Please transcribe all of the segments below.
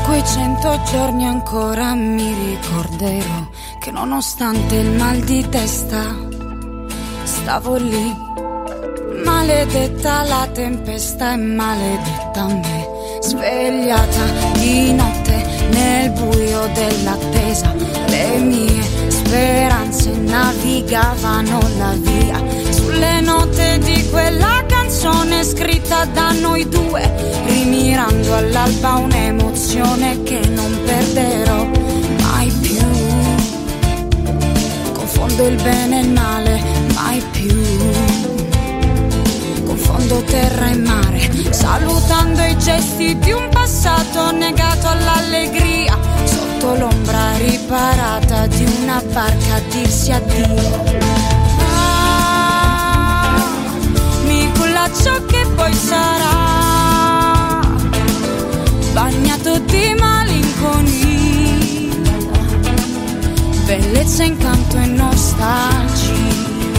quei 100 giorni ancora mi ricorderò che nonostante il mal di testa stavo lì. Maledetta la tempesta e maledetta me, svegliata di notte nel buio dell'attesa. Le mie speranze navigavano la via sulle note di quella canzone scritta da noi due, rimirando all'alba un'emozione che non perderò mai più. Confondo il bene e il male, mai più. Confondo terra e mare, salutando i gesti di un passato negato all'allegria, sotto l'ombra riparata di una barca a dirsi addio. Mi culla ciò che poi sarà, bagnato di malinconia, bellezza, incanto e nostalgia.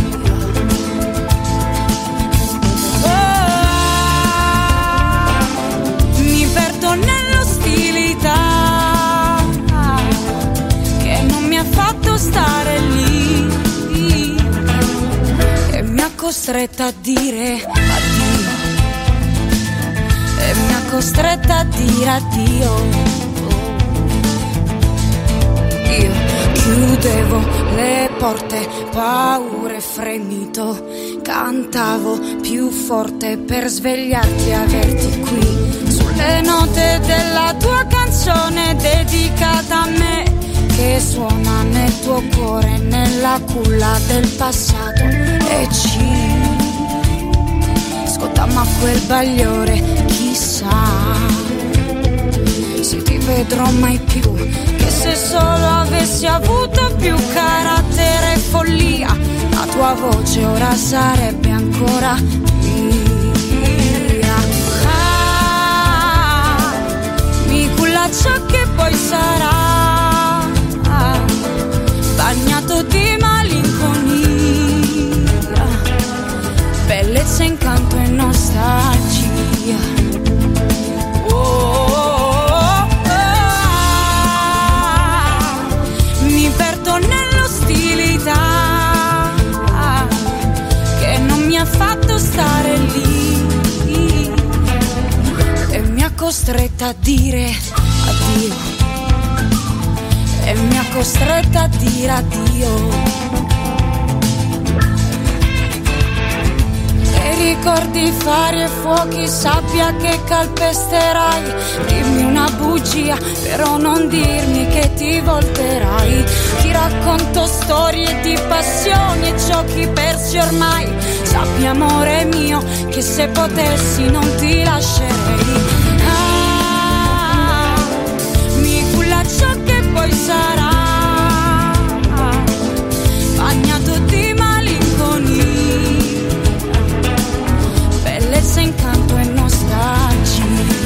Nell'ostilità che non mi ha fatto stare lì e mi ha costretta a dire addio, e mi ha costretta a dire addio. Io chiudevo le porte, paure, fremito, cantavo più forte per svegliarti e averti qui. Le note della tua canzone dedicata a me, che suona nel tuo cuore, nella culla del passato. E ci scottammo a quel bagliore, chissà se ti vedrò mai più, che se solo avessi avuto più carattere e follia, la tua voce ora sarebbe ancora mia. Ciò che poi sarà, bagnato di malinconia, bellezza, incanto e nostalgia. Mi perdo nell'ostilità che non mi ha fatto stare lì e mi ha costretta a dire addio, e mi ha costretta a dire addio. E ricordi fari e fuochi, sabbia che calpesterai. Dimmi una bugia, però non dirmi che ti volterai. Ti racconto storie di passioni e giochi persi ormai. Sappi, amore mio, che se potessi non ti lascerei. Ciò che poi sarà, bagnato di malinconia, bellezza, incanto e nostalgia.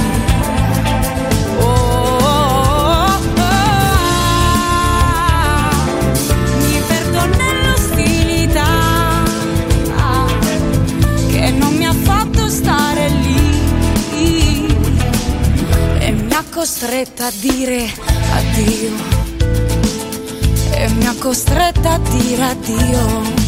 Mi perdo nell'ostilità che non mi ha fatto stare lì e mi ha costretta a dire addio, e mi ha costretta a dire addio.